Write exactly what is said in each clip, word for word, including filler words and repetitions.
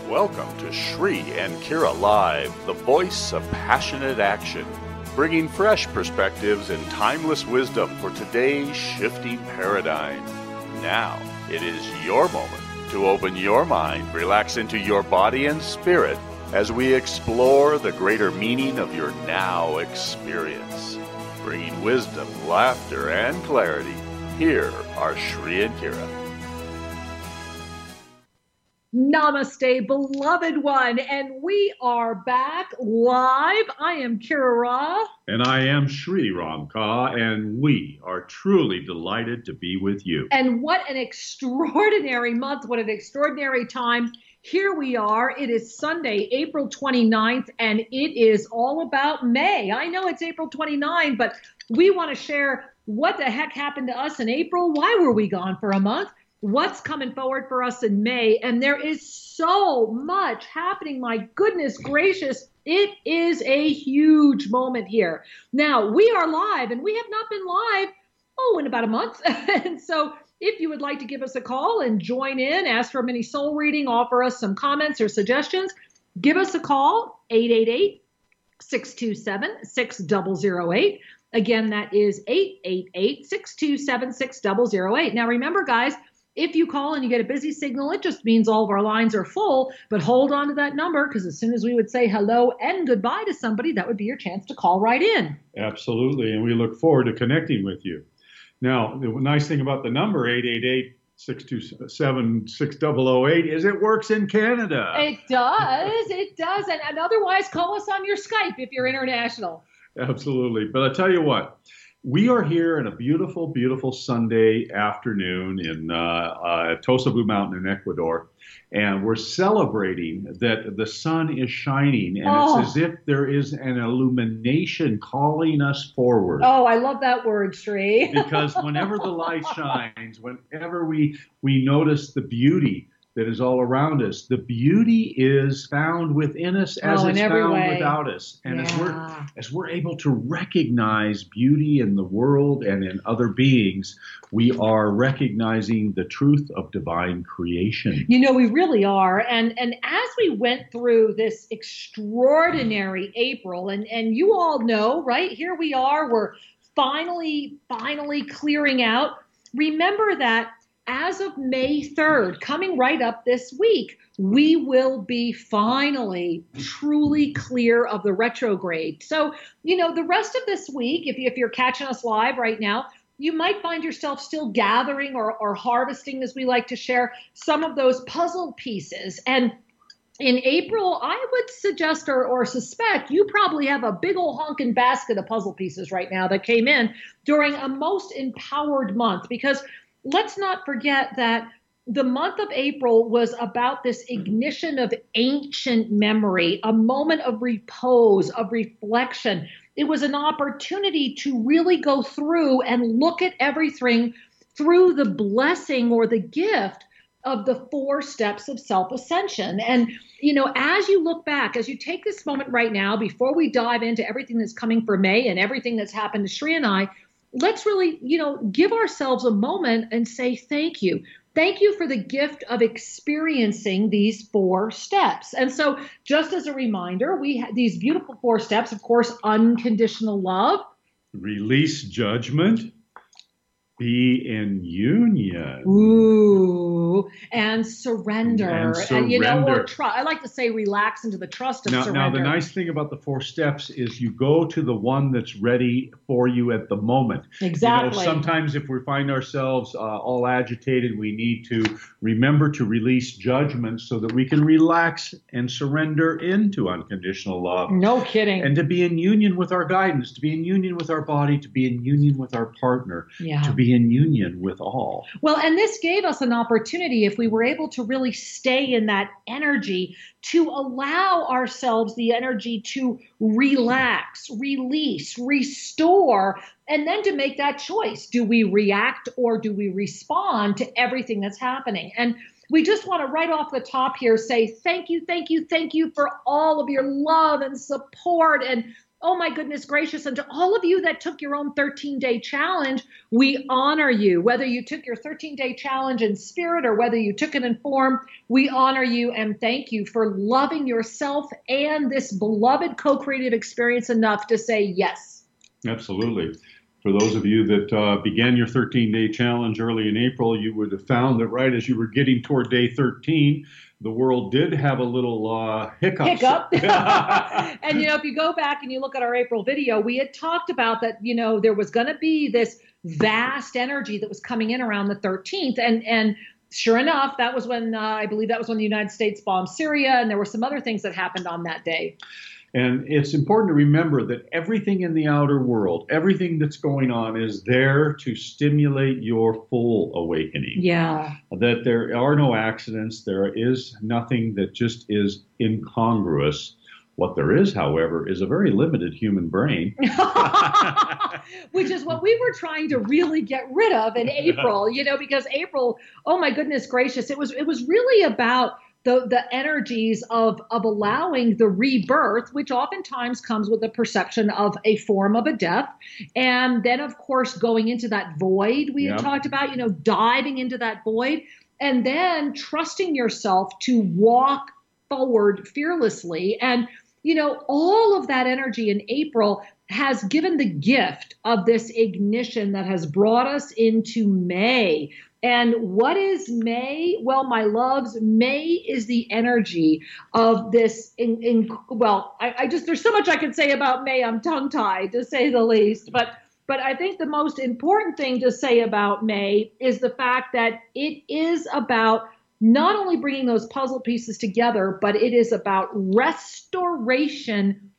Welcome to Shri and Kira Live, the voice of passionate action, bringing fresh perspectives and timeless wisdom for today's shifting paradigm. Now, it is your moment to open your mind, relax into your body and spirit as we explore the greater meaning of your now experience. Bringing wisdom, laughter, and clarity, here are Shri and Kira. Namaste, beloved one, and we are back live. I am Kira Ra. And I am Shri Ram Ka, and we are truly delighted to be with you. And what an extraordinary month, what an extraordinary time. Here we are. It is Sunday, April twenty-ninth, and it is all about May. I know it's April twenty-ninth, but we want to share what the heck happened to us in April. Why were we gone for a month? What's coming forward for us in May? And there is so much happening. My goodness gracious. It is a huge moment here. Now, we are live, and we have not been live, oh, in about a month. And so if you would like to give us a call and join in, ask for a mini soul reading, offer us some comments or suggestions, give us a call, eight eight eight, six two seven, six zero zero eight. Again, that is eight eight eight, six two seven, six zero zero eight. Now, remember, guys, if you call and you get a busy signal, it just means all of our lines are full. But hold on to that number, because as soon as we would say hello and goodbye to somebody, that would be your chance to call right in. Absolutely. And we look forward to connecting with you. Now, the nice thing about the number eight eight eight, six two seven, six zero zero eight is it works in Canada. It does. It does. And, and otherwise, call us on your Skype if you're international. Absolutely. But I tell you what. We are here on a beautiful, beautiful Sunday afternoon in uh, uh, Tosa Blue Mountain in Ecuador, and we're celebrating that the sun is shining, and oh. it's as if there is an illumination calling us forward. Oh, I love that word, Shri. Because whenever the light shines, whenever we we notice the beauty that is all around us, the beauty is found within us as oh, it's found way. without us. And yeah. as we're as we're able to recognize beauty in the world and in other beings, we are recognizing the truth of divine creation. You know, we really are. And and as we went through this extraordinary April, and, and you all know, right, here we are, we're finally, finally clearing out. Remember that as of May third, coming right up this week, we will be finally truly clear of the retrograde. So, you know, the rest of this week, if, you, if you're catching us live right now, you might find yourself still gathering or, or harvesting, as we like to share, some of those puzzle pieces. And in April, I would suggest or, or suspect you probably have a big old honking basket of puzzle pieces right now that came in during a most empowered month, because let's not forget that the month of April was about this ignition of ancient memory, a moment of repose, of reflection. It was an opportunity to really go through and look at everything through the blessing or the gift of the four steps of self-ascension. And, you know, as you look back, as you take this moment right now, before we dive into everything that's coming for May and everything that's happened to Shri and I, let's really, you know, give ourselves a moment and say thank you. Thank you for the gift of experiencing these four steps. And so just as a reminder, we have these beautiful four steps, of course, unconditional love. Release judgment. Be in union. Ooh, and surrender. And surrender. And, you know, or try. I like to say relax into the trust of now, surrender. Now, the nice thing about the four steps is you go to the one that's ready for you at the moment. Exactly. You know, sometimes if we find ourselves uh, all agitated, we need to remember to release judgment so that we can relax and surrender into unconditional love. No kidding. And to be in union with our guidance, to be in union with our body, to be in union with our partner, yeah. to be in union with all. Well, and this gave us an opportunity, if we were able to really stay in that energy, to allow ourselves the energy to relax, release, restore, and then to make that choice. Do we react or do we respond to everything that's happening? And we just want to right off the top here say thank you, thank you, thank you for all of your love and support and Oh my goodness gracious. And to all of you that took your own thirteen day challenge, we honor you. Whether you took your thirteen day challenge in spirit or whether you took it in form, we honor you and thank you for loving yourself and this beloved co-creative experience enough to say yes. Absolutely. For those of you that uh, began your thirteen day challenge early in April, you would have found that right as you were getting toward day thirteen, the world did have a little uh, hiccup. Hiccup. And, you know, if you go back and you look at our April video, we had talked about that, you know, there was going to be this vast energy that was coming in around the thirteenth. And, and sure enough, that was when, uh, I believe that was when the United States bombed Syria. And there were some other things that happened on that day. And it's important to remember that everything in the outer world, everything that's going on is there to stimulate your full awakening. Yeah. That there are no accidents. There is nothing that just is incongruous. What there is, however, is a very limited human brain. Which is what we were trying to really get rid of in April, you know, because April, oh my goodness gracious, it was it was really about The, the energies of, of allowing the rebirth, which oftentimes comes with the perception of a form of a death. And then, of course, going into that void we had Yep. talked about, you know, diving into that void and then trusting yourself to walk forward fearlessly. And, you know, all of that energy in April has given the gift of this ignition that has brought us into May. And what is May? Well, my loves, May is the energy of this. In, in well, I, I just there's so much I can say about May. I'm tongue-tied, to say the least. But but I think the most important thing to say about May is the fact that it is about not only bringing those puzzle pieces together, but it is about restoration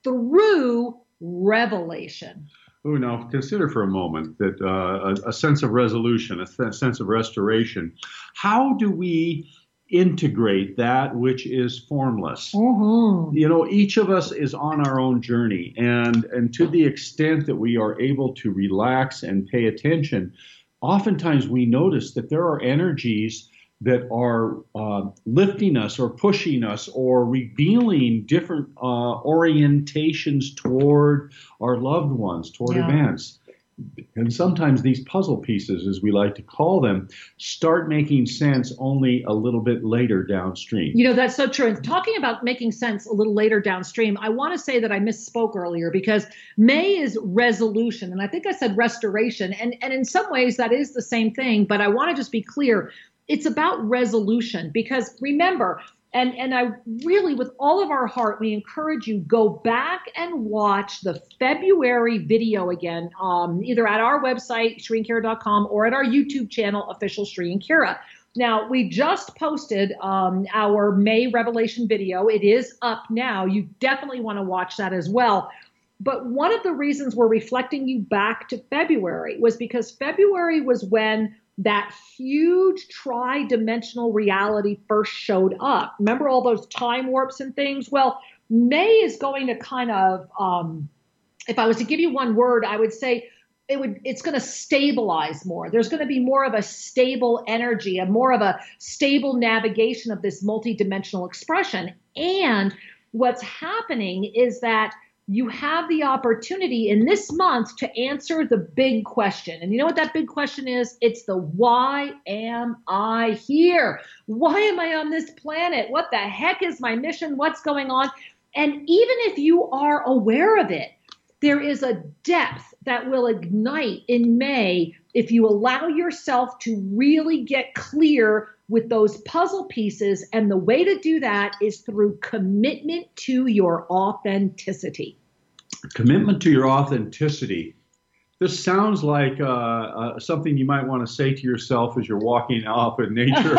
through revelation. Oh, now consider for a moment that uh, a, a sense of resolution, a th- sense of restoration. How do we integrate that which is formless? Mm-hmm. You know, each of us is on our own journey, and and to the extent that we are able to relax and pay attention, oftentimes we notice that there are energies that are uh, lifting us or pushing us or revealing different uh, orientations toward our loved ones, toward Yeah. events. And sometimes these puzzle pieces, as we like to call them, start making sense only a little bit later downstream. You know, that's so true. And talking about making sense a little later downstream, I want to say that I misspoke earlier because May is resolution. And I think I said restoration. And, and in some ways that is the same thing. But I want to just be clear. It's about resolution because remember, and, and I really, with all of our heart, we encourage you, go back and watch the February video again, um, either at our website, Sri and Kira dot com, or at our YouTube channel, Official Sri and Kira. Now, we just posted um, our May Revelation video. It is up now. You definitely want to watch that as well. But one of the reasons we're reflecting you back to February was because February was when that huge tri-dimensional reality first showed up. Remember all those time warps and things? Well, May is going to kind of, um, if I was to give you one word, I would say it would, it's going to stabilize more. There's going to be more of a stable energy, a more of a stable navigation of this multidimensional expression. And what's happening is that you have the opportunity in this month to answer the big question. And you know what that big question is? It's the why am I here? Why am I on this planet? What the heck is my mission? What's going on? And even if you are aware of it, there is a depth that will ignite in May if you allow yourself to really get clear with those puzzle pieces. And the way to do that is through commitment to your authenticity. Commitment to your authenticity. This sounds like uh, uh, something you might want to say to yourself as you're walking off in nature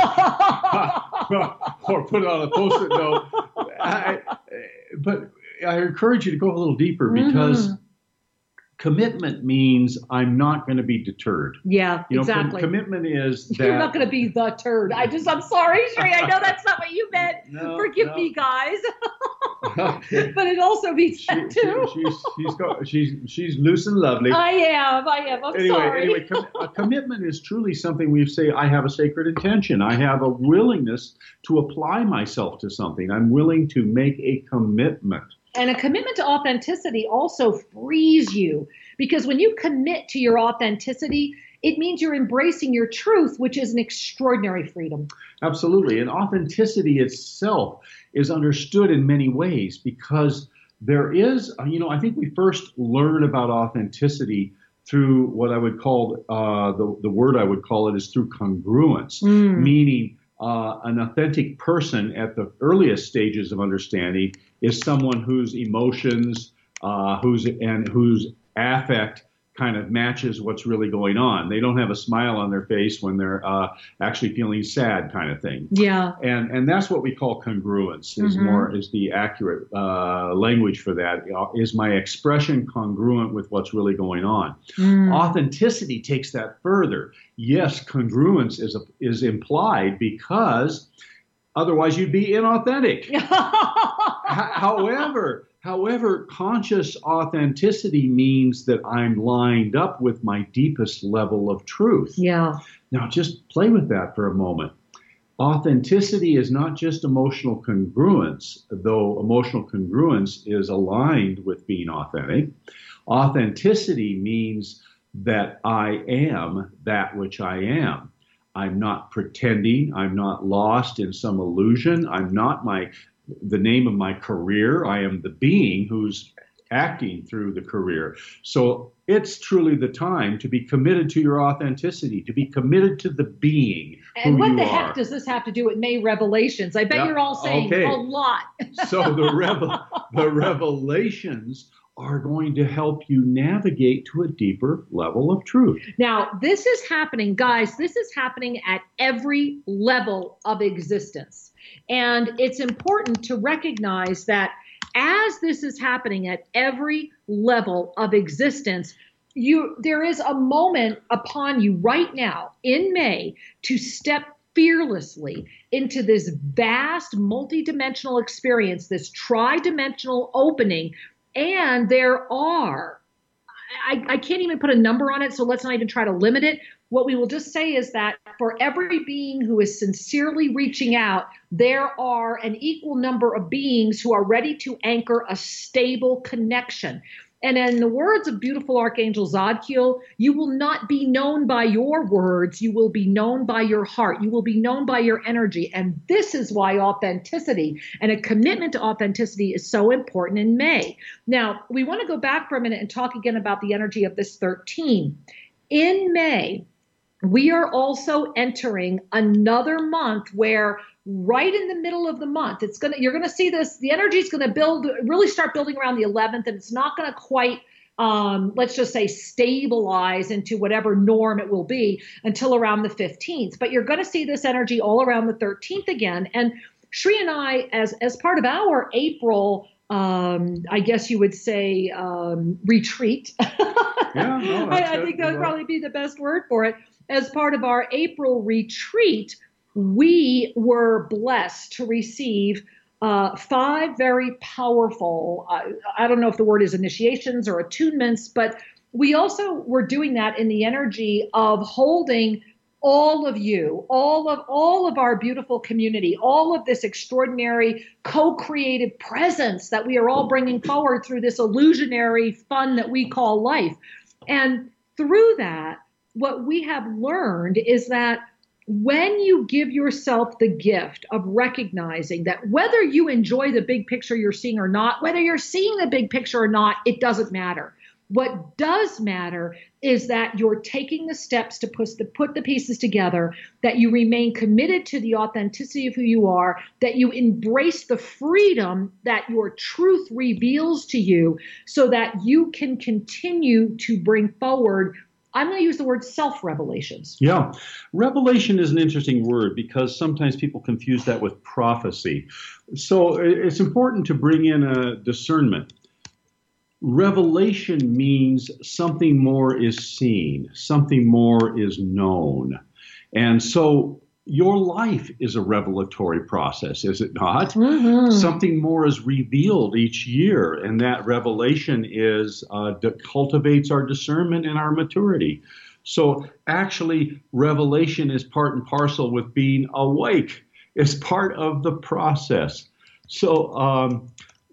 or put it on a post-it note. I, but I encourage you to go a little deeper because mm-hmm. commitment means I'm not going to be deterred. Yeah, you know, exactly. Com- commitment is that you're not going to be the turd. I just, I'm sorry, Sri. I know that's not what you meant. No, Forgive no. me, guys. Okay. But it also means She, that too. she, she's she's got, she's she's loose and lovely. I am. I am. I'm anyway, sorry. anyway, com- a commitment is truly something we say. I have a sacred intention. I have a willingness to apply myself to something. I'm willing to make a commitment. And a commitment to authenticity also frees you, because when you commit to your authenticity, it means you're embracing your truth, which is an extraordinary freedom. Absolutely. And authenticity itself is understood in many ways, because there is, you know, I think we first learn about authenticity through what I would call, uh, the, the word I would call it is through congruence, mm. meaning uh, an authentic person at the earliest stages of understanding is someone whose emotions, uh, whose and whose affect kind of matches what's really going on. They don't have a smile on their face when they're uh, actually feeling sad, kind of thing. Yeah. And and that's what we call congruence. Is mm-hmm. more is the accurate uh, language for that. Is my expression congruent with what's really going on? Mm. Authenticity takes that further. Yes, congruence is a, is implied, because otherwise you'd be inauthentic. H- however. However, conscious authenticity means that I'm lined up with my deepest level of truth. Yeah. Now, just play with that for a moment. Authenticity is not just emotional congruence, though emotional congruence is aligned with being authentic. Authenticity means that I am that which I am. I'm not pretending. I'm not lost in some illusion. I'm not my the name of my career. I am the being who's acting through the career. So it's truly the time to be committed to your authenticity, to be committed to the being. And who what you the are. heck does this have to do with May Revelations? I bet Yeah, you're all saying okay. a lot. So the revel- the revelations are going to help you navigate to a deeper level of truth. Now, this is happening, guys, this is happening at every level of existence. And it's important to recognize that as this is happening at every level of existence, you there is a moment upon you right now in May to step fearlessly into this vast multidimensional experience, this tri-dimensional opening. And there are, I, I can't even put a number on it, so let's not even try to limit it. What we will just say is that for every being who is sincerely reaching out, there are an equal number of beings who are ready to anchor a stable connection. And in the words of beautiful Archangel Zadkiel, you will not be known by your words. You will be known by your heart. You will be known by your energy. And this is why authenticity and a commitment to authenticity is so important in May. Now, we want to go back for a minute and talk again about the energy of this thirteen. In May, we are also entering another month where right in the middle of the month, it's gonna you're gonna see this, the energy is gonna build, really start building around the eleventh, and it's not gonna quite um, let's just say stabilize into whatever norm it will be until around the fifteenth. But you're gonna see this energy all around the thirteenth again. And Shri and I, as as part of our April um, I guess you would say um, retreat. Yeah, no, I, I think that would probably be the best word for it. As part of our April retreat, we were blessed to receive uh, five very powerful, uh, I don't know if the word is initiations or attunements, but we also were doing that in the energy of holding all of you, all of all of our beautiful community, all of this extraordinary co-creative presence that we are all bringing forward through this illusionary fun that we call life. And through that, what we have learned is that when you give yourself the gift of recognizing that whether you enjoy the big picture you're seeing or not, whether you're seeing the big picture or not, it doesn't matter. What does matter is that you're taking the steps to put the, put the pieces together, that you remain committed to the authenticity of who you are, that you embrace the freedom that your truth reveals to you so that you can continue to bring forward, I'm going to use the word self-revelations. Yeah. Revelation is an interesting word because sometimes people confuse that with prophecy. So it's important to bring in a discernment. Revelation means something more is seen, something more is known. And so your life is a revelatory process, is it not? Mm-hmm. Something more is revealed each year, and that revelation is uh, that cultivates our discernment and our maturity. So actually, revelation is part and parcel with being awake. It's part of the process. So um,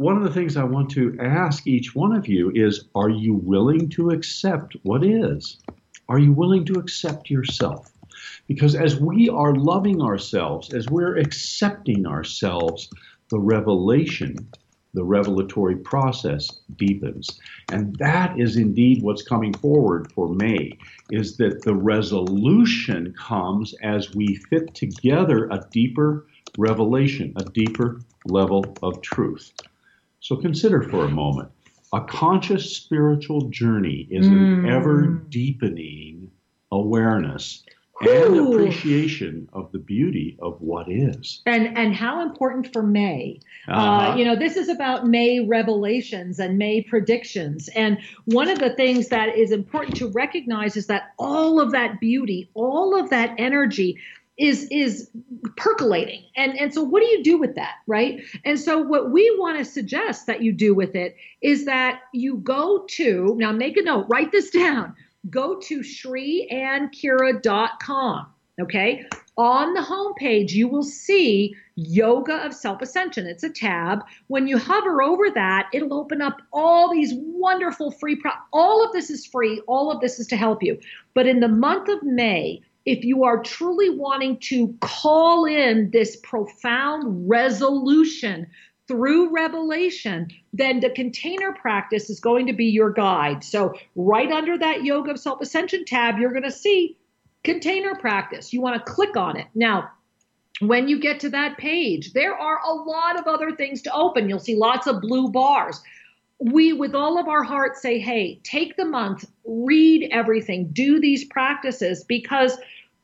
one of the things I want to ask each one of you is, are you willing to accept what is? Are you willing to accept yourself? Because as we are loving ourselves, as we're accepting ourselves, the revelation, the revelatory process deepens. And that is indeed what's coming forward for May, is that the resolution comes as we fit together a deeper revelation, a deeper level of truth. So consider for a moment, a conscious spiritual journey is an Mm. ever-deepening awareness and appreciation of the beauty of what is. And and how important for May. Uh-huh. Uh, you know, this is about May revelations and May predictions. And one of the things that is important to recognize is that all of that beauty, all of that energy is is percolating. And and so what do you do with that, right? And so what we want to suggest that you do with it is that you go to, now make a note, write this down. Go to Sri Ann Kira dot com, okay? On the homepage, you will see Yoga of Self-Ascension. It's a tab. When you hover over that, it'll open up all these wonderful free, pro- all of this is free. All of this is to help you. But in the month of May, if you are truly wanting to call in this profound resolution through revelation, then the container practice is going to be your guide. So right under that Yoga of Self-Ascension tab, you're going to see container practice. You want to click on it. Now, when you get to that page, there are a lot of other things to open. You'll see lots of blue bars. We, with all of our heart, say, hey, take the month, read everything, do these practices, because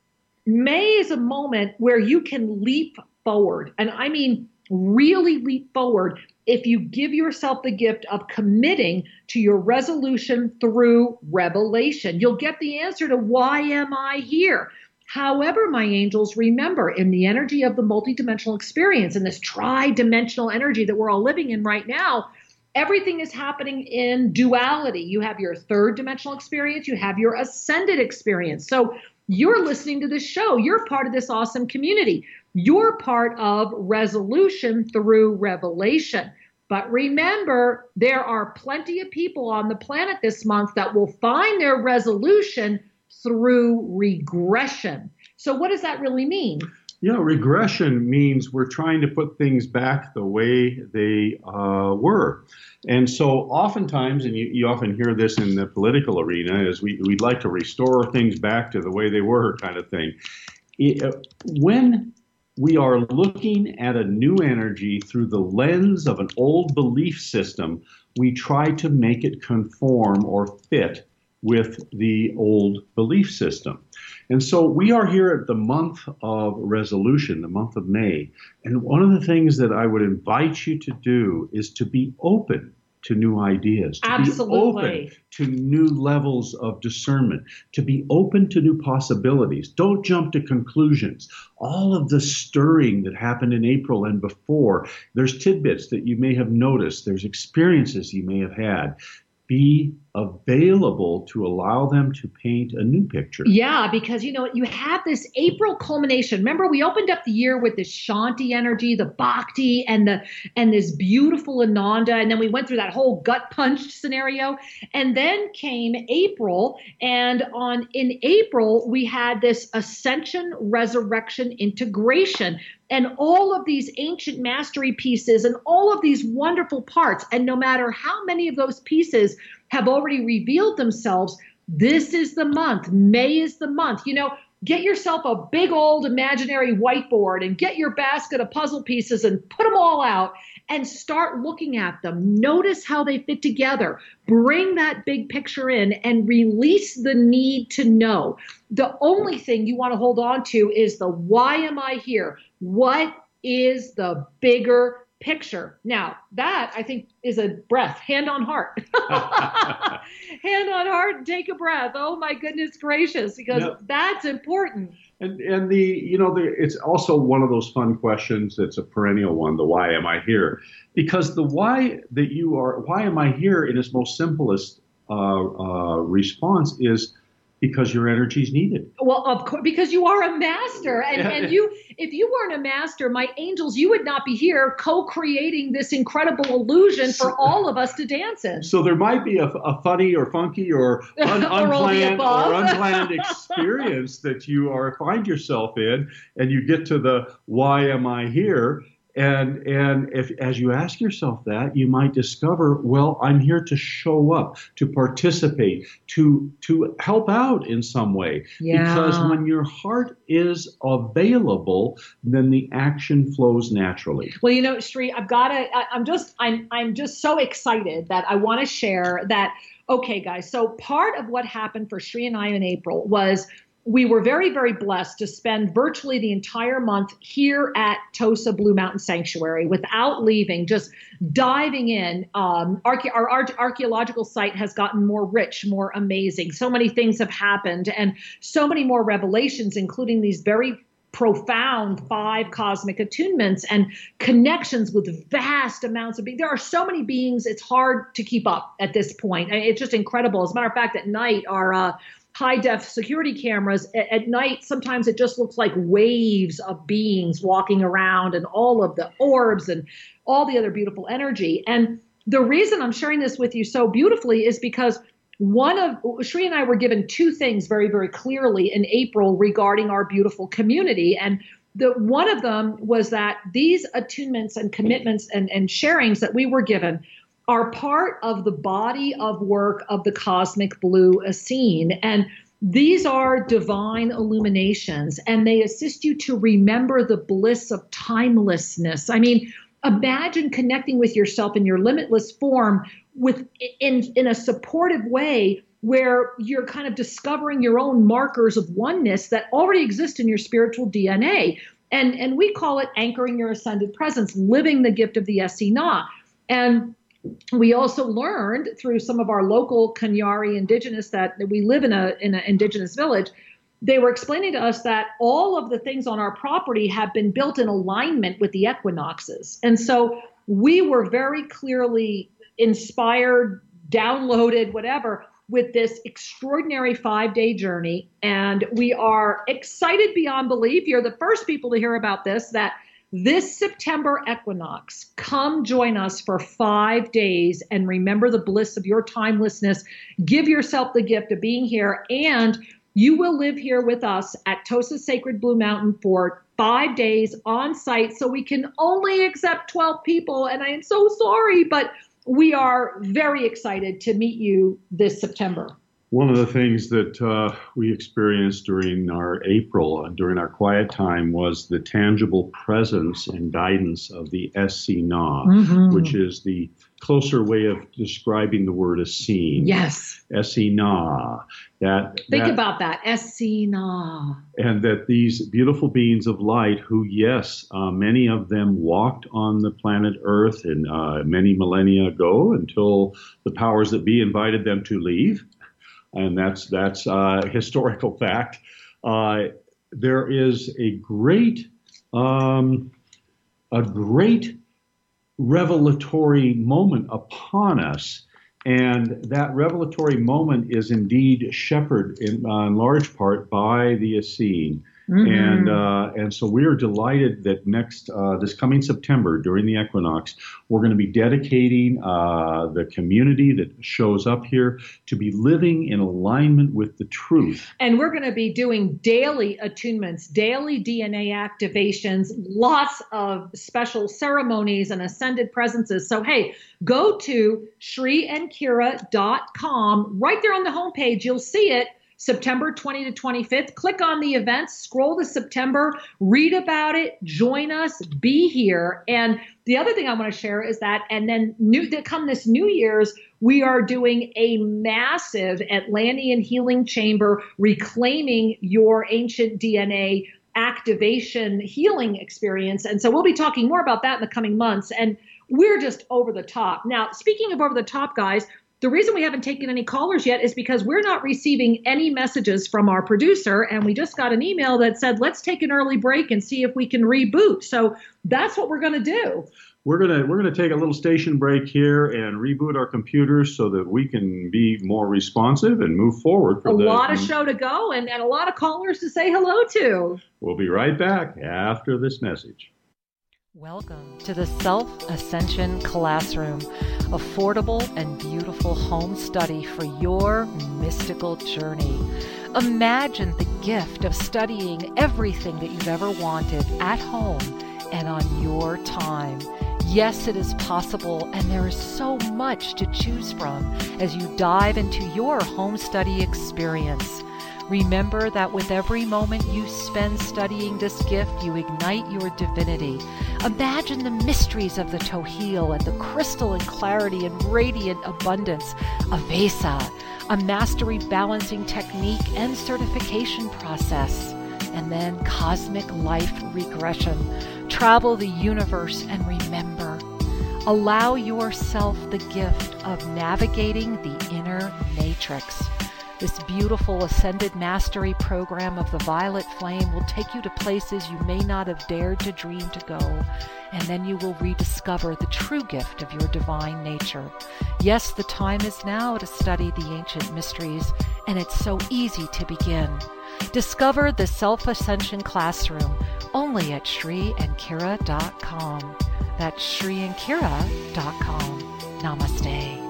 May is a moment where you can leap forward. And I mean, really leap forward if you give yourself the gift of committing to your resolution through revelation. You'll get the answer to why am I here? However, my angels, remember, in the energy of the multidimensional experience, in this tri-dimensional energy that we're all living in right now, everything is happening in duality. You have your third dimensional experience, you have your ascended experience. So you're listening to this show. You're part of this awesome community. You're part of resolution through revelation. But remember, there are plenty of people on the planet this month that will find their resolution through regression. So what does that really mean? You know, regression means we're trying to put things back the way they uh, were. And so oftentimes, and you, you often hear this in the political arena, is we, we'd like to restore things back to the way they were, kind of thing. It, uh, when we are looking at a new energy through the lens of an old belief system, we try to make it conform or fit with the old belief system. And so we are here at the month of resolution, the month of May. And one of the things that I would invite you to do is to be open to new ideas, to Absolutely. be open to new levels of discernment, to be open to new possibilities. Don't jump to conclusions. All of the stirring that happened in April and before, there's tidbits that you may have noticed, there's experiences you may have had. Be available to allow them to paint a new picture. Yeah, because, you know, you have this April culmination. Remember, we opened up the year with this Shanti energy, the Bhakti, and the and this beautiful Ananda, and then we went through that whole gut punch scenario. And then came April, and on in April, we had this ascension, resurrection, integration, and all of these ancient mastery pieces and all of these wonderful parts. And no matter how many of those pieces have already revealed themselves, this is the month. May is the month. You know, get yourself a big old imaginary whiteboard and get your basket of puzzle pieces and put them all out and start looking at them. Notice how they fit together. Bring that big picture in and release the need to know. The only thing you want to hold on to is the why am I here? What is the bigger picture? Now, that I think is a breath, hand on heart. Hand on heart and take a breath. Oh my goodness gracious, because Yep. that's important. And and the you know the, it's also one of those fun questions that's a perennial one. The why am I here? Because the why that you are why am I here in its most simplest uh, uh, response is Because your energy is needed. Well, of course, because you are a master. And, Yeah. and you, if you weren't a master, my angels, you would not be here co-creating this incredible illusion for all of us to dance in. So there might be a, a funny or funky or, un, Or all the unplanned above. or unplanned experience that you are find yourself in, and you get to the why am I here? And and if as you ask yourself that, you might discover, well, I'm here to show up, to participate, to to help out in some way. Yeah. Because when your heart is available, then the action flows naturally. Well, you know, Sri, I've got to, I'm just, I'm, I'm just so excited that I want to share that. Okay, guys. So part of what happened for Sri and I in April was we were very, very blessed to spend virtually the entire month here at Tosa Blue Mountain Sanctuary without leaving, just diving in. Um, arche- our, our archaeological site has gotten more rich, more amazing. So many things have happened and so many more revelations, including these very profound five cosmic attunements and connections with vast amounts of beings. There are so many beings, it's hard to keep up at this point. I mean, it's just incredible. As a matter of fact, at night, our uh, high-def security cameras, at, at night, sometimes it just looks like waves of beings walking around and all of the orbs and all the other beautiful energy. And the reason I'm sharing this with you so beautifully is because one of Sri and I were given two things very, very clearly in April regarding our beautiful community. And the one of them was that these attunements and commitments and, and sharings that we were given are part of the body of work of the Cosmic Blue Essene. And these are divine illuminations, and they assist you to remember the bliss of timelessness. I mean, imagine connecting with yourself in your limitless form with in, in a supportive way where you're kind of discovering your own markers of oneness that already exist in your spiritual D N A. And, and we call it anchoring your ascended presence, living the gift of the Essena. And we also learned through some of our local Kanyari indigenous that we live in a in an indigenous village. They were explaining to us that all of the things on our property have been built in alignment with the equinoxes. And so we were very clearly inspired, downloaded, whatever, with this extraordinary five-day journey. And we are excited beyond belief. You're the first people to hear about this, that this September equinox, come join us for five days and remember the bliss of your timelessness. Give yourself the gift of being here, and you will live here with us at Tosa Sacred Blue Mountain for five days on site. So we can only accept twelve people, and I am so sorry, but we are very excited to meet you this September. One of the things that uh, we experienced during our April, uh, during our quiet time, was the tangible presence and guidance of the Essena, Mm-hmm. which is the closer way of describing the word Essene. Yes. Essena. That, Think that, about that. Essena. And that these beautiful beings of light, who, yes, uh, many of them walked on the planet Earth in uh, many millennia ago until the powers that be invited them to leave. And that's that's uh, historical fact. Uh, there is a great um, a great revelatory moment upon us, and that revelatory moment is indeed shepherded in, uh, in large part by the Essene. Mm-hmm. And uh, and so we are delighted that next uh, this coming September during the equinox, we're going to be dedicating uh, the community that shows up here to be living in alignment with the truth. And we're going to be doing daily attunements, daily D N A activations, lots of special ceremonies and ascended presences. So, hey, go to Sri and Kira dot com. Right there on the homepage, you'll see it. September twentieth to twenty-fifth. Click on the events, scroll to September, read about it, join us, be here. And the other thing I want to share is that, and then new, that come this New Year's, we are doing a massive Atlantean healing chamber, reclaiming your ancient D N A activation healing experience. And so we'll be talking more about that in the coming months. And we're just over the top. Now, speaking of over the top, guys, The reason we haven't taken any callers yet is because we're not receiving any messages from our producer, and we just got an email that said, let's take an early break and see if we can reboot. So that's what we're going to do. We're gonna we're gonna take a little station break here and reboot our computers so that we can be more responsive and move forward. For a the, lot of show to go and, and a lot of callers to say hello to. We'll be right back after this message. Welcome to the Self-Ascension Classroom, affordable and beautiful home study for your mystical journey. Imagine the gift of studying everything that you've ever wanted at home and on your time. Yes, it is possible, and there is so much to choose from as you dive into your home study experience. Remember that with every moment you spend studying this gift, you ignite your divinity. Imagine the mysteries of the Tohil and the crystalline clarity and radiant abundance of Vesa, a mastery balancing technique and certification process, and then cosmic life regression. Travel the universe and remember. Allow yourself the gift of navigating the inner matrix. This beautiful Ascended Mastery program of the Violet Flame will take you to places you may not have dared to dream to go, and then you will rediscover the true gift of your divine nature. Yes, the time is now to study the ancient mysteries, and it's so easy to begin. Discover the Self-Ascension Classroom only at Sri and Kira dot com. That's Sri and Kira dot com. Namaste.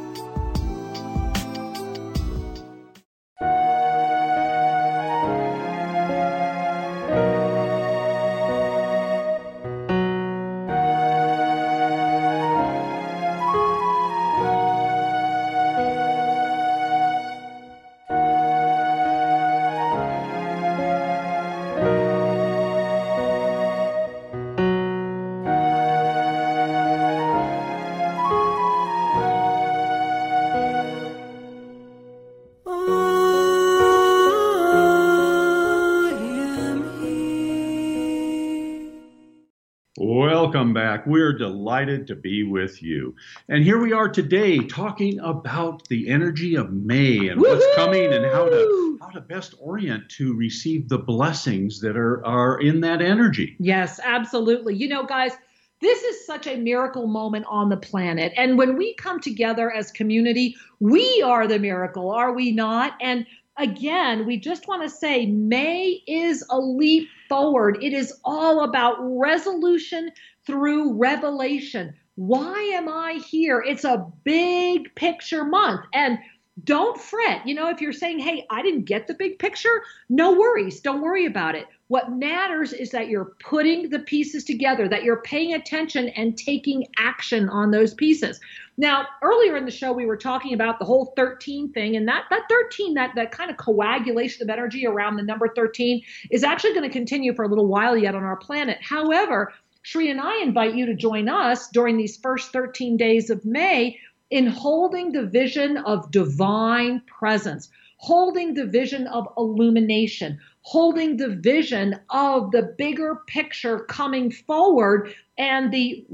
Welcome back. We're delighted to be with you. And here we are today talking about the energy of May and Woo-hoo! What's coming and how to how to best orient to receive the blessings that are, are in that energy. Yes, absolutely. You know, guys, this is such a miracle moment on the planet. And when we come together as community, we are the miracle, are we not? And again, we just want to say May is a leap forward. It is all about resolution through revelation. Why am I here? It's a big picture month. And don't fret. You know, if you're saying, hey, I didn't get the big picture, no worries. Don't worry about it. What matters is that you're putting the pieces together, that you're paying attention and taking action on those pieces. Now, earlier in the show, we were talking about the whole thirteen thing, and that that thirteen, that, that kind of coagulation of energy around the number thirteen is actually going to continue for a little while yet on our planet. However, Sri and I invite you to join us during these first thirteen days of May in holding the vision of divine presence, holding the vision of illumination, holding the vision of the bigger picture coming forward and the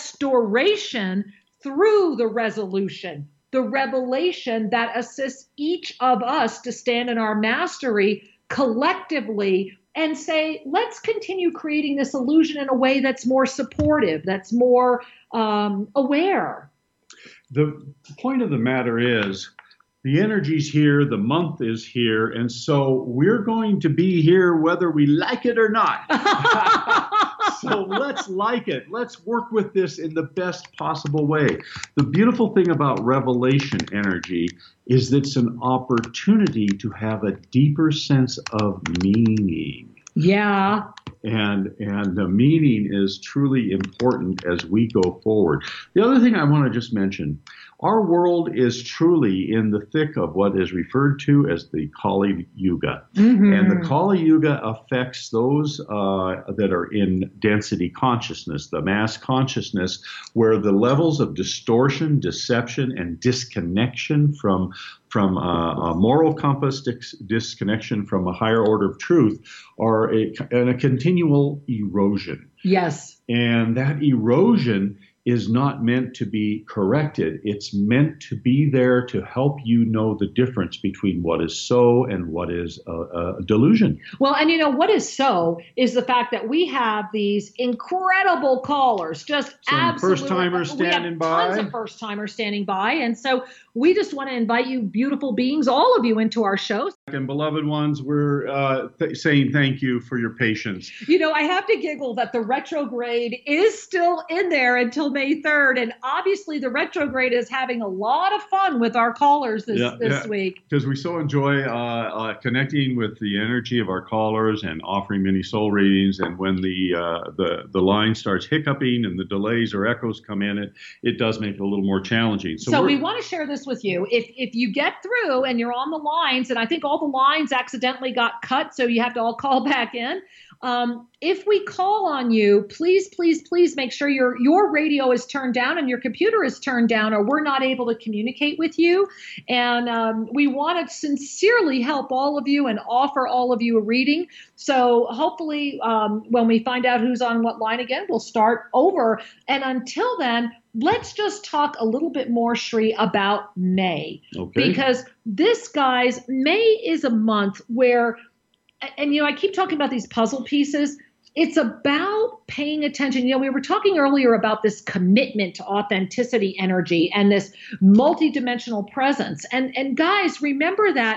restoration through the resolution, the revelation that assists each of us to stand in our mastery collectively and say, let's continue creating this illusion in a way that's more supportive, that's more um, aware. The point of the matter is, the energy's here, the month is here, and so we're going to be here whether we like it or not. So let's like it. Let's work with this in the best possible way. The beautiful thing about revelation energy is that it's an opportunity to have a deeper sense of meaning. Yeah. And and the meaning is truly important as we go forward. The other thing I want to just mention, our world is truly in the thick of what is referred to as the Kali Yuga. Mm-hmm. And the Kali Yuga affects those uh, that are in density consciousness, the mass consciousness, where the levels of distortion, deception, and disconnection from from a, a moral compass, dis- disconnection from a higher order of truth, are a, and a continual erosion. Yes. And that erosion is not meant to be corrected. It's meant to be there to help you know the difference between what is so and what is a, a delusion. Well, and you know, what is so is the fact that we have these incredible callers, just Some absolutely. first-timers standing we have by. Tons of first-timers standing by. And so we just want to invite you, beautiful beings, all of you, into our show. And beloved ones, we're uh, th- saying thank you for your patience. You know, I have to giggle that the retrograde is still in there until May third. And obviously the retrograde is having a lot of fun with our callers this, yeah, this yeah. week. Because we so enjoy uh, uh, connecting with the energy of our callers and offering many soul readings. And when the uh, the the line starts hiccuping and the delays or echoes come in, it it does make it a little more challenging. So, so we want to share this with you. If if you get through and you're on the lines, and I think all the lines accidentally got cut, so you have to all call back in. Um, if we call on you, please, please, please make sure your your radio is turned down and your computer is turned down, or we're not able to communicate with you. And um, we want to sincerely help all of you and offer all of you a reading. So hopefully um, when we find out who's on what line again, we'll start over. And until then, let's just talk a little bit more, Sri, about May. Okay. Because this, guys, May is a month where, and, you know, I keep talking about these puzzle pieces. It's about paying attention. You know, we were talking earlier about this commitment to authenticity energy and this multidimensional presence. And, and guys, remember that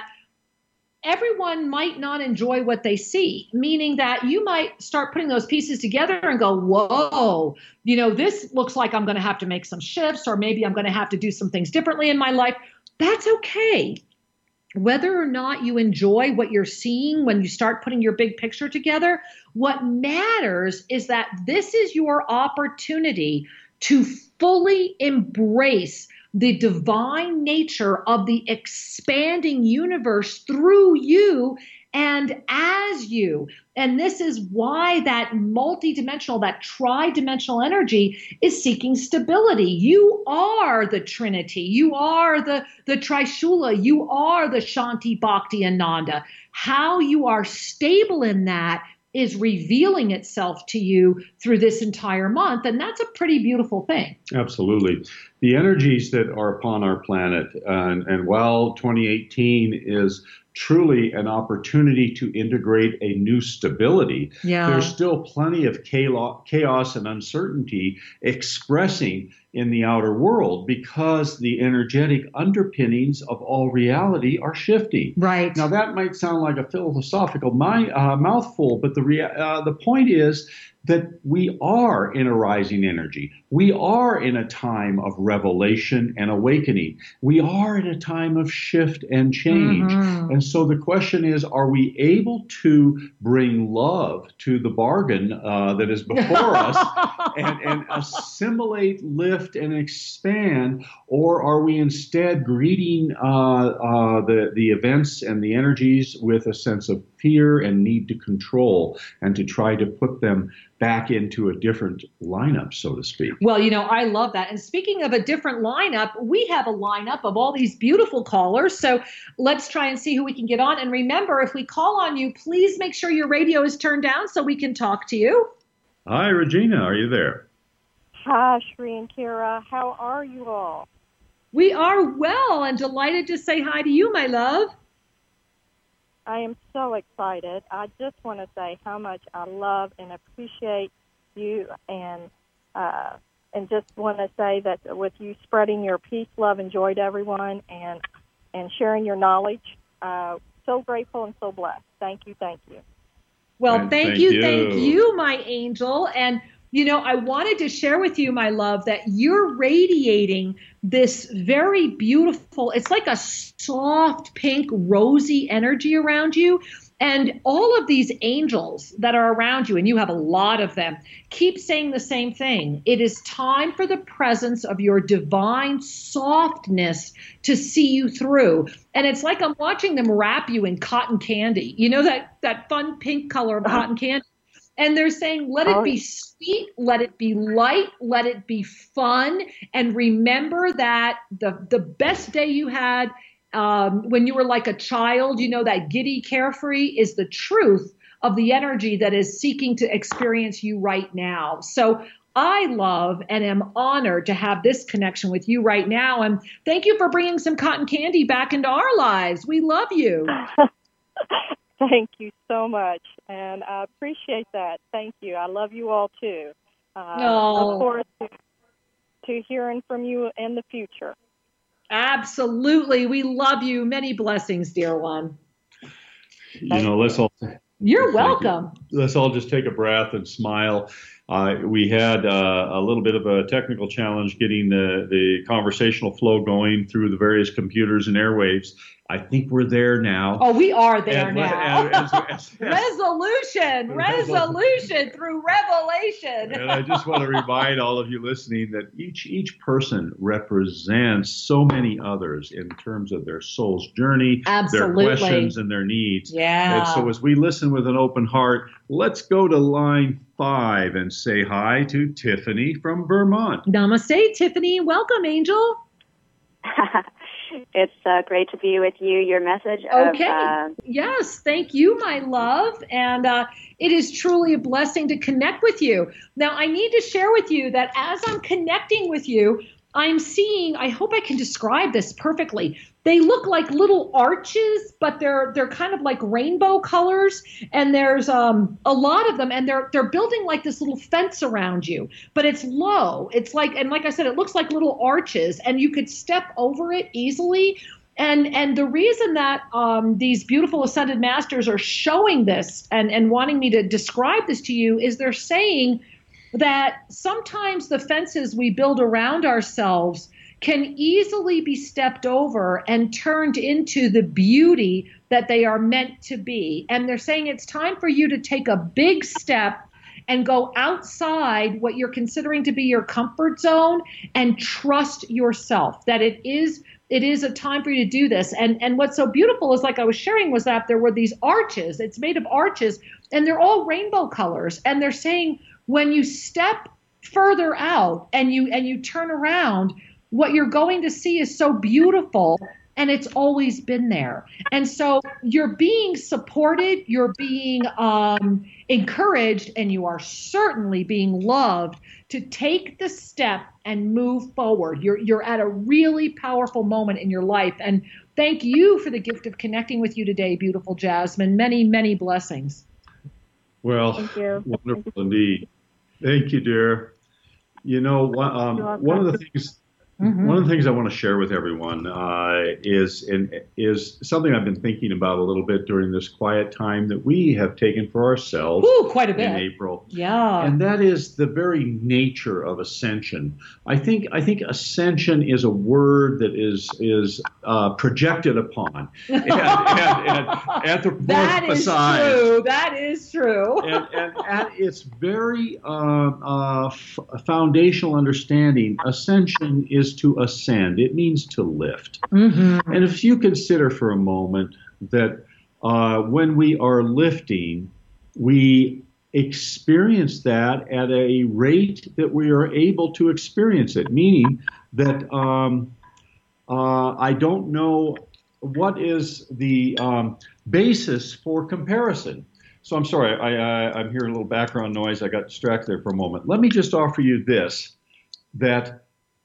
everyone might not enjoy what they see, meaning that you might start putting those pieces together and go, whoa, you know, this looks like I'm going to have to make some shifts, or maybe I'm going to have to do some things differently in my life. That's okay. Whether or not you enjoy what you're seeing when you start putting your big picture together, what matters is that this is your opportunity to fully embrace the divine nature of the expanding universe through you and as you. And this is why that multidimensional, that tri-dimensional energy is seeking stability. You are the Trinity. You are the, the Trishula. You are the Shanti, Bhakti, and Nanda. How you are stable in that is revealing itself to you through this entire month. And that's a pretty beautiful thing. Absolutely. The energies that are upon our planet, and, and while twenty eighteen is truly an opportunity to integrate a new stability, yeah. there's still plenty of chaos and uncertainty expressing in the outer world because the energetic underpinnings of all reality are shifting. Right. Now, that might sound like a philosophical my, uh, mouthful, but the rea- uh, the point is that we are in a rising energy. We are in a time of revelation and awakening. We are in a time of shift and change. Mm-hmm. And so the question is, are we able to bring love to the bargain uh, that is before us and, and assimilate, lift, and expand? Or are we instead greeting uh, uh, the, the events and the energies with a sense of fear and need to control and to try to put them back into a different lineup, so to speak? Well, you know, I love that. And speaking of a different lineup, we have a lineup of all these beautiful callers. So let's try and see who we can get on. And remember, if we call on you, please make sure your radio is turned down so we can talk to you. Hi, Regina. Are you there? Hi, Sri and Kira. How are you all? We are well and delighted to say hi to you, my love. I am so excited. I just want to say how much I love and appreciate you, and uh, and just want to say that with you spreading your peace, love, and joy to everyone, and and sharing your knowledge, uh, so grateful and so blessed. Thank you, thank you. Well, and thank, thank you, you, thank you, my angel. And you know, I wanted to share with you, my love, that you're radiating this very beautiful, it's like a soft pink, rosy energy around you. And all of these angels that are around you, and you have a lot of them, keep saying the same thing. It is time for the presence of your divine softness to see you through. And it's like I'm watching them wrap you in cotton candy. You know, that, that fun pink color of cotton candy? And they're saying, let it be sweet, let it be light, let it be fun. And remember that the, the best day you had um, when you were like a child, you know, that giddy carefree is the truth of the energy that is seeking to experience you right now. So I love and am honored to have this connection with you right now. And thank you for bringing some cotton candy back into our lives. We love you. Thank you so much. And I appreciate that. Thank you. I love you all, too. Uh, Oh. Look forward to, to hearing from you in the future. Absolutely. We love you. Many blessings, dear one. You know, let's all. You're welcome. Let's all just take a breath and smile. Uh, we had uh, a little bit of a technical challenge getting the, the conversational flow going through the various computers and airwaves. I think we're there now. Oh, we are there And- now. and- as- as- resolution, resolution through revelation. And I just want to remind all of you listening that each each person represents so many others in terms of their soul's journey, Absolutely. their questions, and their needs. Yeah. And so as we listen with an open heart, let's go to line five and say hi to Tiffany from Vermont. Namaste, Tiffany. Welcome, Angel. It's uh, great to be with you. Your message Okay. of uh, Yes, thank you, my love. And uh, it is truly a blessing to connect with you. Now, I need to share with you that as I'm connecting with you, I'm seeing, I hope I can describe this perfectly. They look like little arches, but they're they're kind of like rainbow colors, and there's um, a lot of them, and they're they're building like this little fence around you, but it's low. It's like, and like I said, it looks like little arches, and you could step over it easily. And and the reason that um, these beautiful ascended masters are showing this and, and wanting me to describe this to you is they're saying that sometimes the fences we build around ourselves can easily be stepped over and turned into the beauty that they are meant to be. And they're saying it's time for you to take a big step and go outside what you're considering to be your comfort zone and trust yourself, that it is it is a time for you to do this. And and what's so beautiful is, like I was sharing, was that there were these arches. It's made of arches, and they're all rainbow colors. And they're saying when you step further out and you and you turn around, what you're going to see is so beautiful, and it's always been there. And so you're being supported, you're being um, encouraged, and you are certainly being loved to take the step and move forward. You're you're at a really powerful moment in your life. And thank you for the gift of connecting with you today, beautiful Jasmine. Many, many blessings. Well, Thank you. wonderful indeed. Thank you, dear. You know, one- um, You're one of the welcome. things Mhm. one of the things I want to share with everyone uh, is and is something I've been thinking about a little bit during this quiet time that we have taken for ourselves Ooh, quite a in bit. April. Yeah. And that is the very nature of ascension. I think I think ascension is a word that is is uh, projected upon and, and, and That is anthropomorphized. true. That is true. And, and at its very uh, uh, f- foundational understanding, ascension is to ascend. It means to lift. Mm-hmm. And if you consider for a moment that uh, when we are lifting, we experience that at a rate that we are able to experience it, meaning that um, uh, I don't know what is the um, basis for comparison. So I'm sorry, I, I, I'm hearing a little background noise. I got distracted there for a moment. Let me just offer you this, that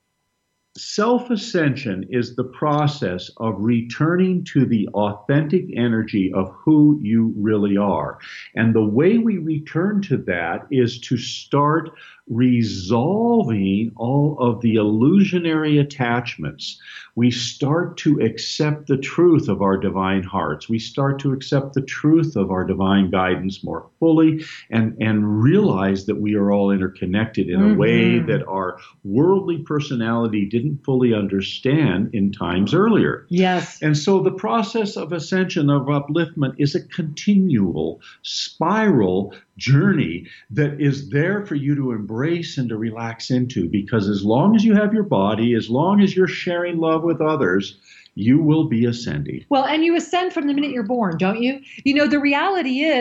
self-ascension is the process of returning to the authentic energy of who you really are. And the way we return to that is to start resolving all of the illusionary attachments. We start to accept the truth of our divine hearts. We start to accept the truth of our divine guidance more fully and, and realize that we are all interconnected in Mhm. a way that our worldly personality didn't fully understand in times earlier. Yes. And so the process of ascension, of upliftment, is a continual spiral journey that is there for you to embrace and to relax into, because as long as you have your body, as long as you're sharing love with others, you will be ascending. Well, and you ascend from the minute you're born, don't you? You know, the reality is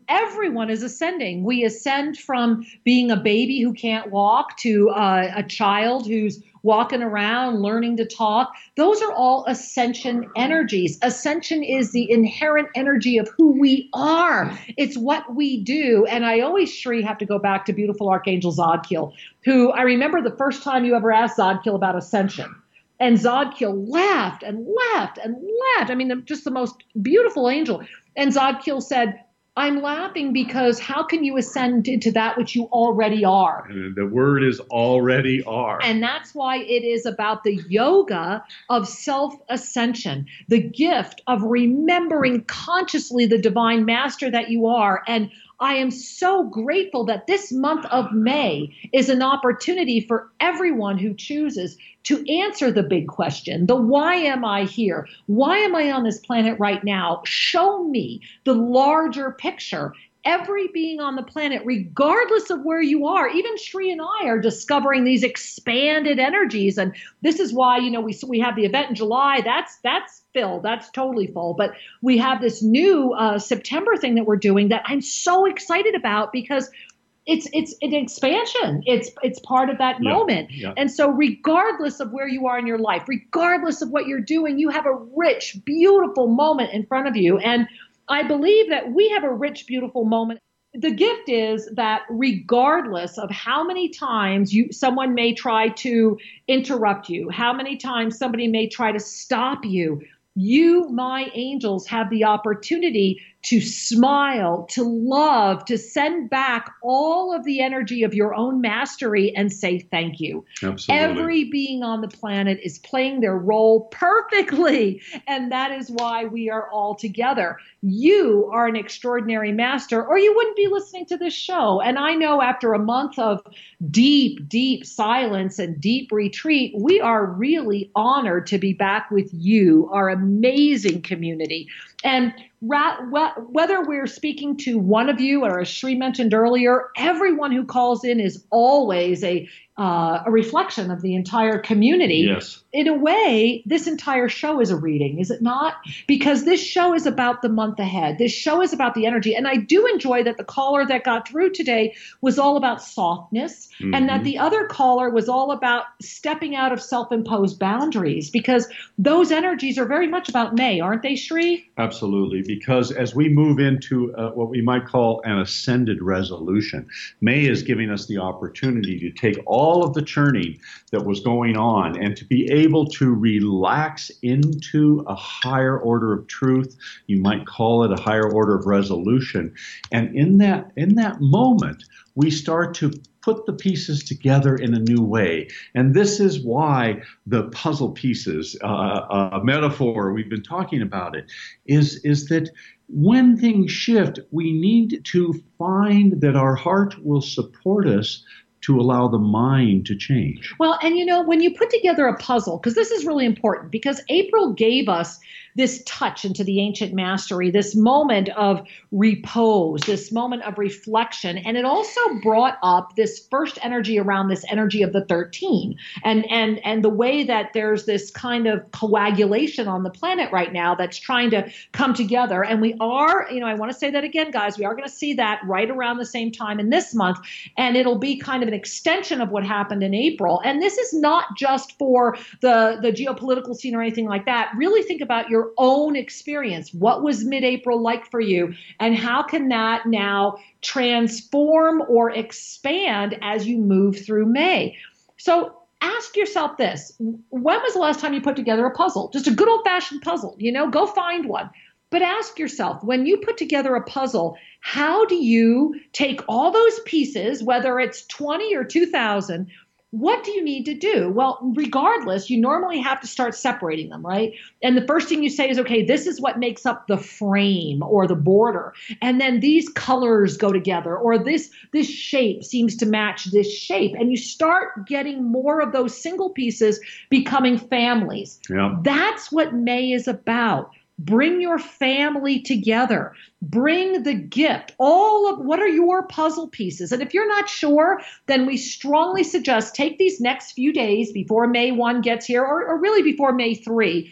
everyone is ascending. We ascend from being a baby who can't walk to uh, a child who's walking around, learning to talk. Those are all ascension energies. Ascension is the inherent energy of who we are. It's what we do. And I always, Shri, have to go back to beautiful Archangel Zadkiel, who I remember the first time you ever asked Zadkiel about ascension. And Zadkiel laughed and laughed and laughed. I mean, just the most beautiful angel. And Zadkiel said, I'm laughing because how can you ascend into that which you already are? And the word is already are. And that's why it is about the yoga of self-ascension, the gift of remembering consciously the divine master that you are. And I am so grateful that this month of May is an opportunity for everyone who chooses to answer the big question, the why am I here? Why am I on this planet right now? Show me the larger picture. Every being on the planet, regardless of where you are, even Shri and I are discovering these expanded energies. And this is why, you know, we we have the event in July. That's that's filled. That's totally full. But we have this new uh, September thing that we're doing that I'm so excited about because it's it's an expansion. It's it's part of that Yeah, moment. yeah. And so regardless of where you are in your life, regardless of what you're doing, you have a rich, beautiful moment in front of you. And I believe that we have a rich, beautiful moment. The gift is that regardless of how many times you someone may try to interrupt you, how many times somebody may try to stop you, you, my angels, have the opportunity to smile, to love, to send back all of the energy of your own mastery and say thank you. Absolutely. Every being on the planet is playing their role perfectly, and that is why we are all together. You are an extraordinary master, or you wouldn't be listening to this show. And I know after a month of deep, deep silence and deep retreat, we are really honored to be back with you, our amazing community. And ra- wh- whether we're speaking to one of you, or as Shri mentioned earlier, everyone who calls in is always a uh, a reflection of the entire community. Yes. In a way, this entire show is a reading, is it not? Because this show is about the month ahead. This show is about the energy. And I do enjoy that the caller that got through today was all about softness, Mm-hmm. and that the other caller was all about stepping out of self-imposed boundaries, because those energies are very much about May, aren't they, Shri? Absolutely, because as we move into uh, what we might call an ascended resolution, May is giving us the opportunity to take all of the churning that was going on and to be able to relax into a higher order of truth. You might call it a higher order of resolution. And in that, in that moment, we start to put the pieces together in a new way. And this is why the puzzle pieces, uh, a metaphor, we've been talking about it, is, is that when things shift, we need to find that our heart will support us to allow the mind to change. Well, and you know, when you put together a puzzle, because this is really important, because April gave us this touch into the ancient mastery, this moment of repose, this moment of reflection. And it also brought up this first energy around this energy of the thirteen, and, and, and the way that there's this kind of coagulation on the planet right now that's trying to come together. And we are, you know, I want to say that again, guys, we are going to see that right around the same time in this month. And it'll be kind of an extension of what happened in April. And this is not just for the, the geopolitical scene or anything like that. Really think about your own experience. What was mid-April like for you? And how can that now transform or expand as you move through May? So ask yourself this. When was the last time you put together a puzzle? Just a good old-fashioned puzzle, you know, go find one. But ask yourself, when you put together a puzzle, how do you take all those pieces, whether it's twenty or two thousand, what do you need to do? Well, regardless, you normally have to start separating them, right? And the first thing you say is, okay, this is what makes up the frame or the border. And then these colors go together, or this, this shape seems to match this shape. And you start getting more of those single pieces becoming families. Yeah. That's what May is about. Bring your family together. Bring the gift. All of what are your puzzle pieces? And if you're not sure, then we strongly suggest take these next few days before May first gets here, or, or really before May third,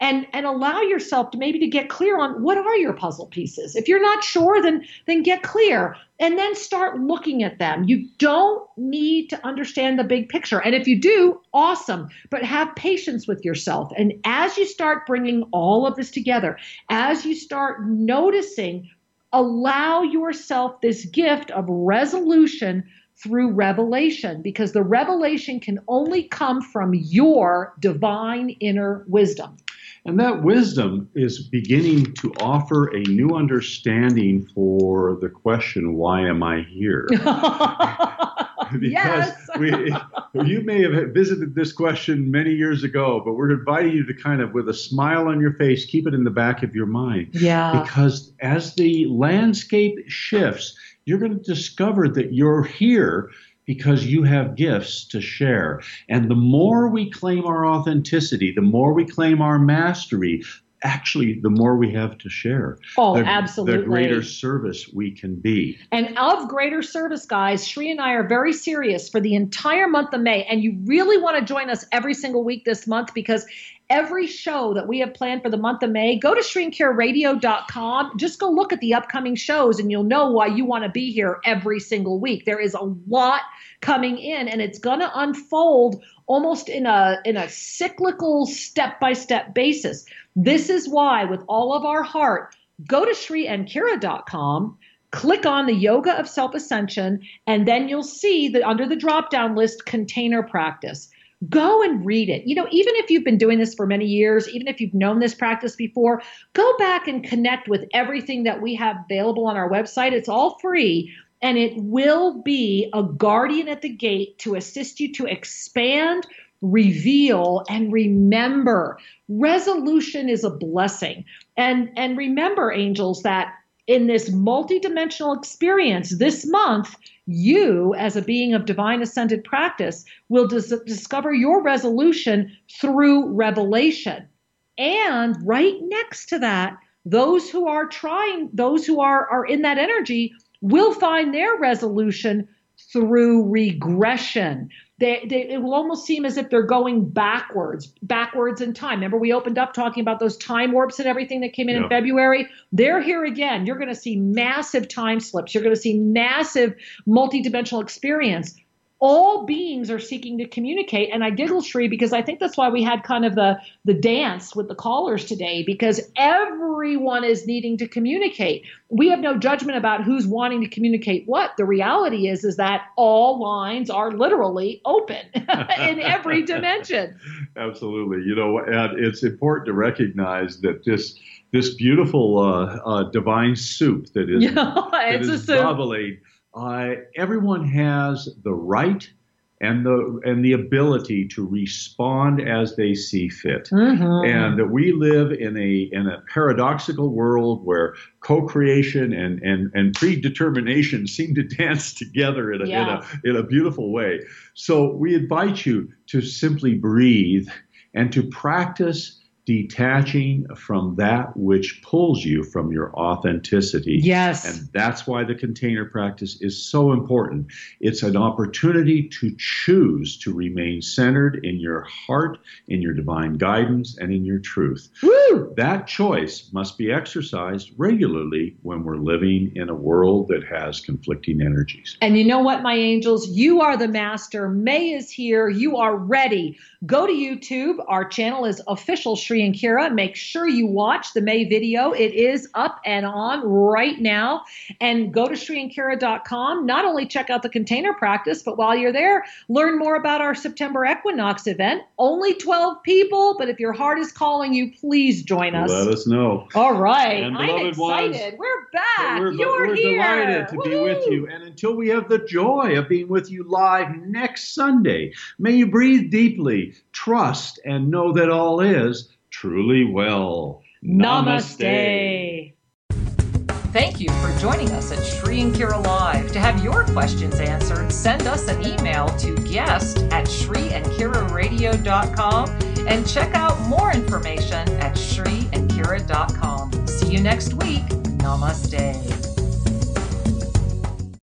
and, and allow yourself to maybe to get clear on what are your puzzle pieces. If you're not sure, then, then get clear and then start looking at them. You don't need to understand the big picture. And if you do, awesome, but have patience with yourself. And as you start bringing all of this together, as you start noticing, allow yourself this gift of resolution through revelation, because the revelation can only come from your divine inner wisdom. And that wisdom is beginning to offer a new understanding for the question, why am I here? Because yes. we, you may have visited this question many years ago, but we're inviting you to kind of, with a smile on your face, keep it in the back of your mind. Yeah. Because as the landscape shifts, you're going to discover that you're here because you have gifts to share. And the more we claim our authenticity, the more we claim our mastery, actually, the more we have to share. Oh, the, absolutely. The greater service we can be. And of greater service, guys, Sri and I are very serious for the entire month of May. And you really want to join us every single week this month, because every show that we have planned for the month of May, go to Sri and Kira Radio dot com. Just go look at the upcoming shows and you'll know why you want to be here every single week. There is a lot coming in, and it's going to unfold almost in a in a cyclical step-by-step basis. This is why, with all of our heart, go to Sri and Kira dot com, click on the Yoga of Self-Ascension, and then you'll see that under the drop-down list, Container Practice. Go and read it. You know, even if you've been doing this for many years, even if you've known this practice before, go back and connect with everything that we have available on our website. It's all free, and it will be a guardian at the gate to assist you to expand, reveal, and remember. Resolution is a blessing. And, and remember, angels, that in this multidimensional experience this month, you, as a being of divine ascended practice, will dis- discover your resolution through revelation. And right next to that, those who are trying, those who are, are in that energy will find their resolution through regression. They, they, it will almost seem as if they're going backwards, backwards in time. Remember, we opened up talking about those time warps and everything that came in yeah. in February. They're here again. You're going to see massive time slips. You're going to see massive multidimensional experience. All beings are seeking to communicate. And I giggle, Sri, because I think that's why we had kind of the, the dance with the callers today, because everyone is needing to communicate. We have no judgment about who's wanting to communicate what. The reality is, is that all lines are literally open in every dimension. Absolutely. You know, and it's important to recognize that this this beautiful uh, uh, divine soup that is, yeah, that it's is a soup. bubbling, Uh, everyone has the right and the and the ability to respond as they see fit. Mm-hmm. And that we live in a in a paradoxical world where co-creation and and and predetermination seem to dance together in a, yeah. in a in a beautiful way. So we invite you to simply breathe and to practice detaching from that which pulls you from your authenticity. Yes. And that's why the container practice is so important. It's an opportunity to choose to remain centered in your heart, in your divine guidance, and in your truth. Woo! That choice must be exercised regularly when we're living in a world that has conflicting energies. And you know what, my angels? You are the master. May is here. You are ready. Go to YouTube. Our channel is Official Sri and Kira. Make sure you watch the May video. It is up and on right now. And go to Sri and Kira dot com. Not only check out the container practice, but while you're there, learn more about our September equinox event. Only twelve people, but if your heart is calling you, please join us. Let us know. All right. And I'm beloved excited. ones, we're back. We're, you're we're here. delighted to Woo-hoo. be with you. And until we have the joy of being with you live next Sunday, may you breathe deeply, trust, and know that all is truly well. Namaste. Thank you for joining us at Sri and Kira Live. To have your questions answered, send us an email to guest at Sri and Kira Radio dot com and check out more information at Sri and Kira dot com. See you next week. Namaste.